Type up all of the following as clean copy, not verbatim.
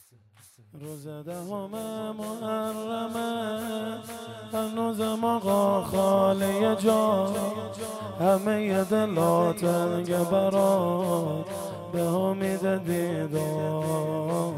روز دهم محرمه هنوزم آقا خاله جان، همه دلا تنگ برات به امید دیدار.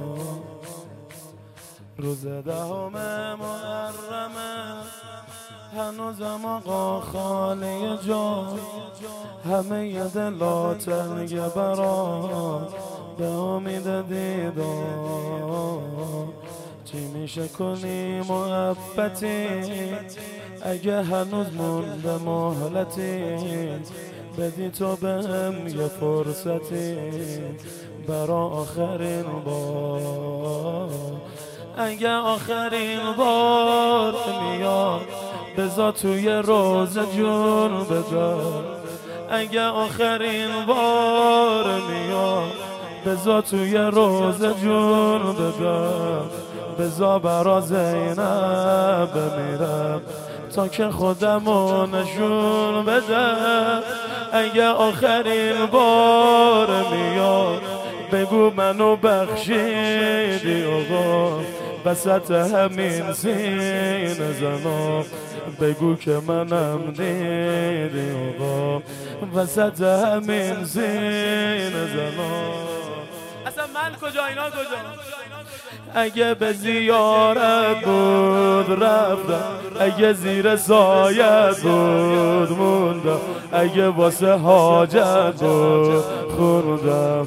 روز دهم محرمه هنوزم آقا خاله جان، همه دلا تنگ برات به امید دیدار. چی میشه کنی محبتی اگه هنوز مونده مهلتی، بدی تو بهم یه فرصتی برا آخرین بار. اگه آخرین بار میاد بذار توی روزه جون بدار. اگه آخرین بار میاد بذار توی روزه جون بدار. بذار برا زینب بمیرم تا که خودمو نشون بده. اگه آخرین بار میاد بگو منو بخشیدی آقا، وسط همین سینه زنا بگو که منم دیدی آقا، وسط همین سینه زنا. اصلا من کجا اینا کجا؟ اگه به زیارت بود رفتم، اگه زیر سایت بود موندم، اگه واسه حاجت بود خوندم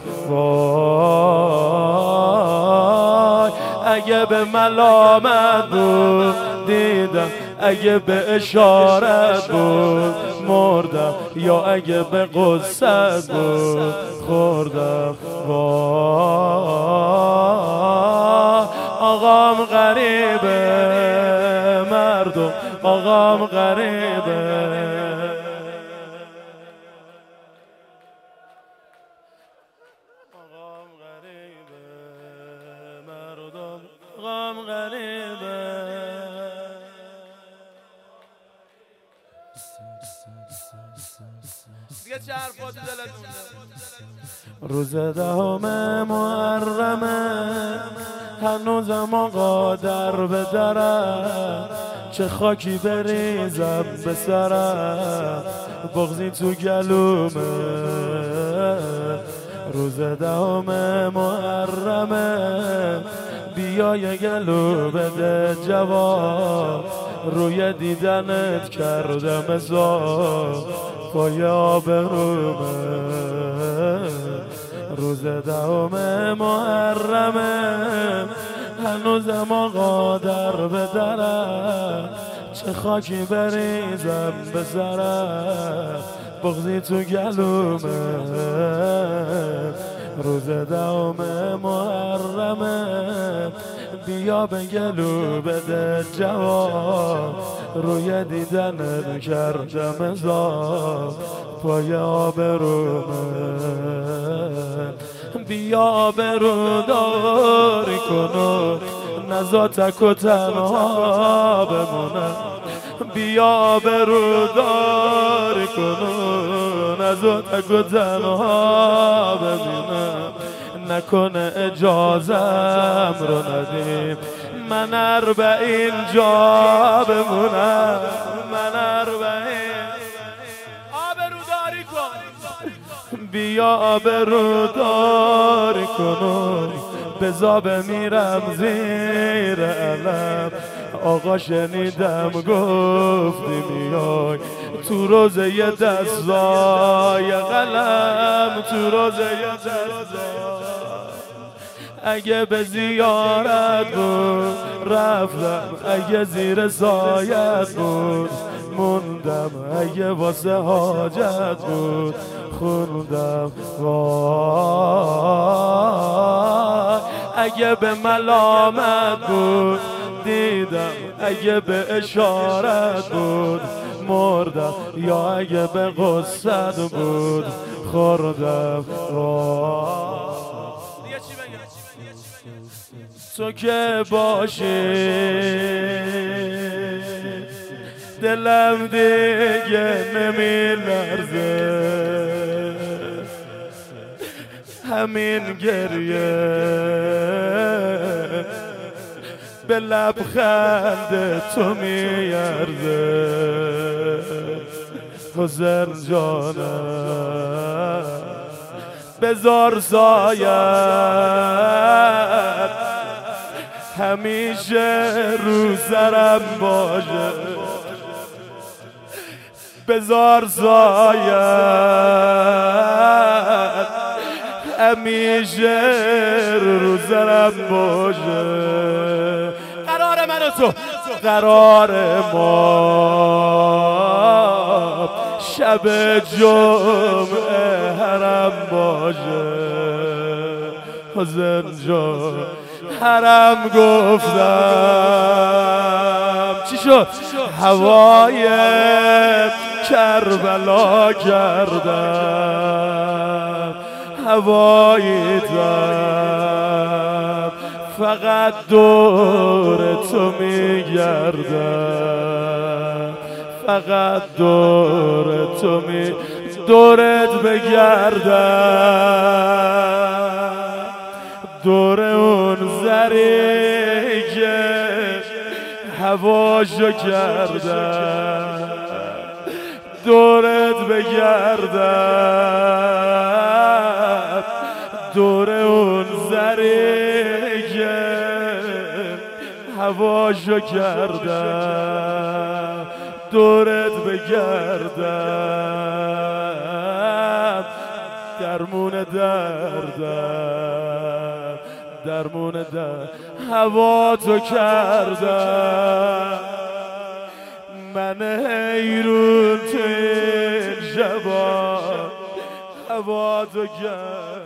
وای. اگه به ملامت بود دیدم، اگه به اشارت بود مردم، یا اگه به قصت بود خوردم وای. آقام غریبه مردم، آقام غریبه. آقام غریبه مردم، آقام غریبه. دیگه چه حرفات دلتون؟ روز دهم محرمه هنوزم آقا در به درم، چه خاکی بریزم به سرم بغضی تو گلومه. روز دهم محرمه بیا یه گلو بده جواب، روی دیدنت کردم ازار پای آبرومه. روز دهم محرمه هنوزم آقا در به درم، چه خاکی بریزم به سرم بغضی تو گلومه. روز دهم محرمه بیا به گلو بده جواب، روی دیدنت کردم ازار پای آبرومه. بیا آبروداری کنو نزا تک و تنها بمونم. بیا آبروداری کنو نزا تک و تنها بمونم. نکنه اجازم رو ندیم من 40 جا بمونم. من 40 آبروداری کن. بیا آبروداری کنو بزا بمیرم زیر علم. آقا شنیدم گفتی میای تو روزه یه دستای قلم، تو روزه یه دستای. اگه به زیارت بود رفتم، اگه زیر سایت بود موندم، اگه واسه حاجت بود خوندم وای. اگه به ملامت بود دیدم، اگه به اشارت بود مردم، یا اگه به قصت بود خوردم وای. تو که باشی دلم دیگه نمی لرزه، همین گریه به لبخند تو میارزه حسین جانم بذار سایت همیشه رو سرم باشه بذار سایت همیشه رو سرم باشه قرار من و تو قرار ما شب جمعه حرم باشه حسین جان حرم گفتم چی شد؟ هوای کربلا کردم هواییدم فقط دور تو میگردم فقط دور تو دورت بگردم دور اون زری که هواشو کردم دورت بگردم دور اون زری که هواشو کردم دورت بگردم درمون دردم درمون درد هوا تو کردم من حیرون تو این شبا هوا تو کردم